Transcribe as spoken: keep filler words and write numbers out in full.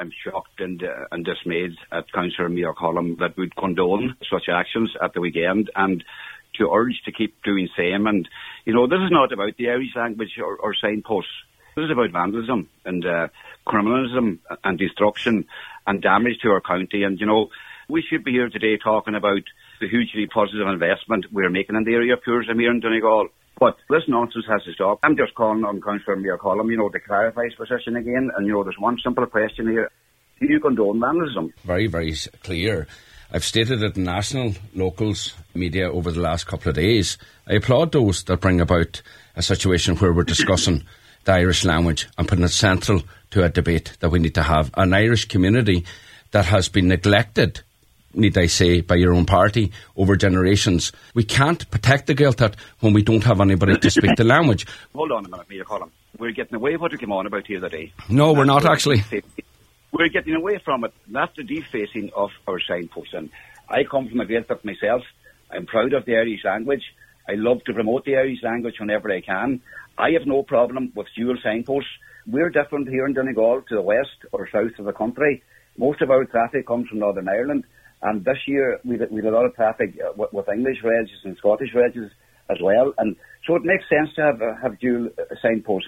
I'm shocked and, uh, and dismayed at Councillor Mayor Collum that would condone such actions at the weekend, and to urge to keep doing same. And, you know, this is not about the Irish language or, or signposts. This is about vandalism and uh, criminalism and destruction and damage to our county. And, you know, we should be here today talking about the hugely positive investment we're making in the area of tourism here in Donegal. But this nonsense has to stop. I'm just calling on Councillor Mayor Collum, you know, to clarify his position again. And, you know, there's one simple question here. Do you condone vandalism? Very, very clear. I've stated it in national, locals, media over the last couple of days. I applaud those that bring about a situation where we're discussing the Irish language and putting it central to a debate that we need to have. An Irish community that has been neglected, need I say, by your own party over generations. We can't protect the Gaeltacht when we don't have anybody to speak the language. Hold on a minute, Mayor Collum. We're getting away what we came on about here today. No, we're not actually. We're getting away from it. That's the defacing of our signposts. And I come from a Gaeltacht myself. I'm proud of the Irish language. I love to promote the Irish language whenever I can. I have no problem with dual signposts. We're different here in Donegal to the west or south of the country. Most of our traffic comes from Northern Ireland. And this year, we've we had a lot of traffic with, with English regs and Scottish regs as well. And so it makes sense to have uh, have dual uh, signposts.